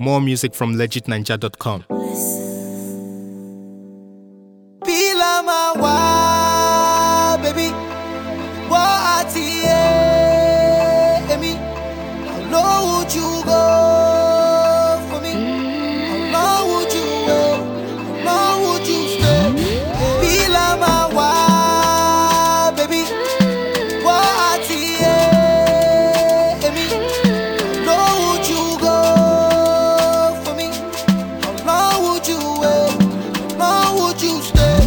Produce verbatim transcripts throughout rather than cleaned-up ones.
More music from legit ninja dot com. Bila mawa, baby. Wa ati emi. How low would you go for me? How long would you wait? How long would you stay? Bila mawa, baby. Wa ati emi. How low would you go for me? How long would you wait? How long would you stay?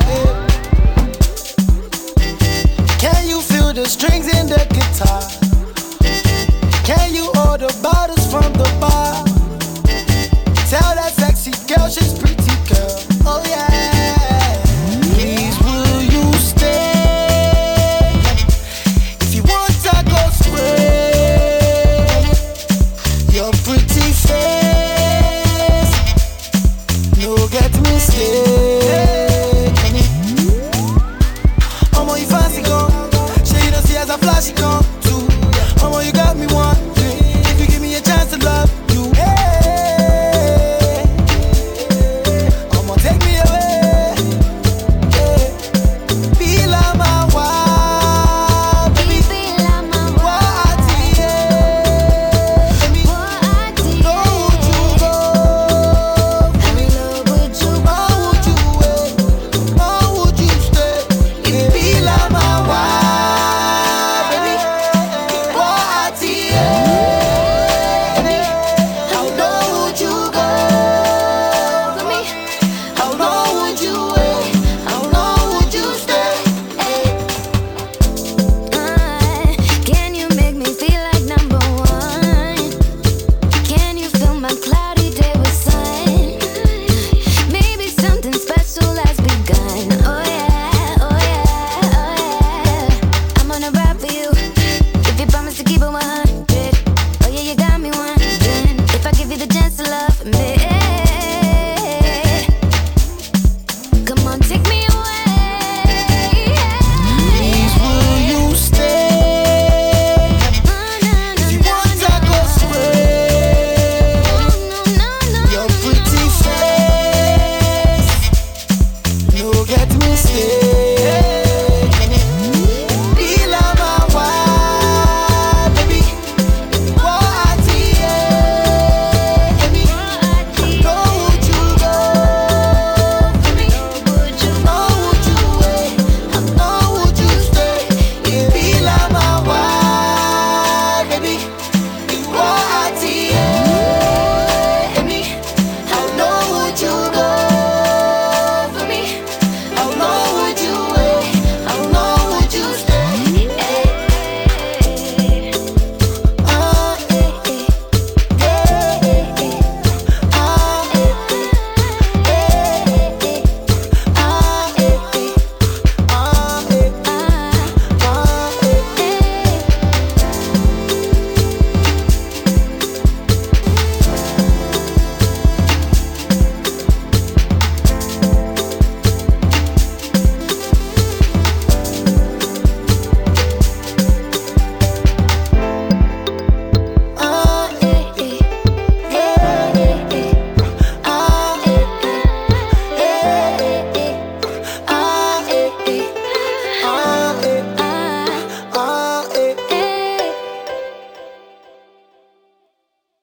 Can you feel the strings in the guitar? Can you order bottles from the bar? Tell that sexy girl she's pretty girl. Oh yeah. Please will you stay? If you want I go spray your pretty face. No get me stay.